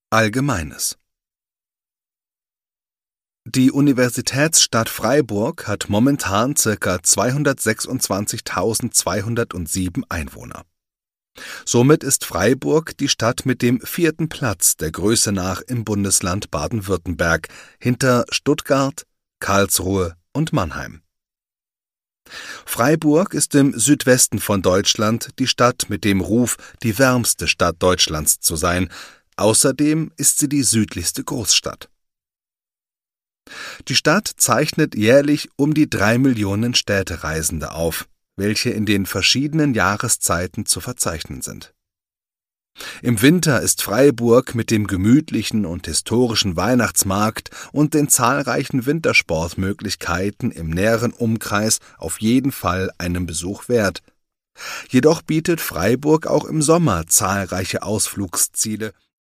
Allgemeines. Die Universitätsstadt Freiburg hat momentan ca. 226.207 Einwohner. Somit ist Freiburg die Stadt mit dem 4. Platz der Größe nach im Bundesland Baden-Württemberg, hinter Stuttgart, Karlsruhe und Mannheim. Freiburg ist im Südwesten von Deutschland die Stadt mit dem Ruf, die wärmste Stadt Deutschlands zu sein. Außerdem ist sie die südlichste Großstadt. Die Stadt zeichnet jährlich um die 3 Millionen Städtereisende auf, welche in den verschiedenen Jahreszeiten zu verzeichnen sind. Im Winter ist Freiburg mit dem gemütlichen und historischen Weihnachtsmarkt und den zahlreichen Wintersportmöglichkeiten im näheren Umkreis auf jeden Fall einen Besuch wert. Jedoch bietet Freiburg auch im Sommer zahlreiche Ausflugsziele